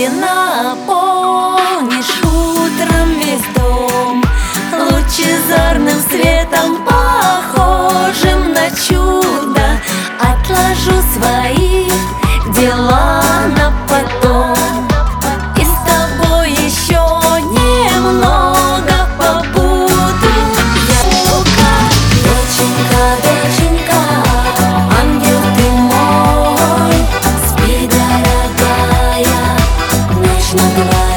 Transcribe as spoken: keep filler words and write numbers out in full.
Ты наполнишь утром весь дом лучезарным светом, похожим на чудо. Отложу свои дела на потом и с тобой еще немного побуду. Я Лука, доченька, доченька, ангел ты мой, спи, дорогая, ночь на глаз.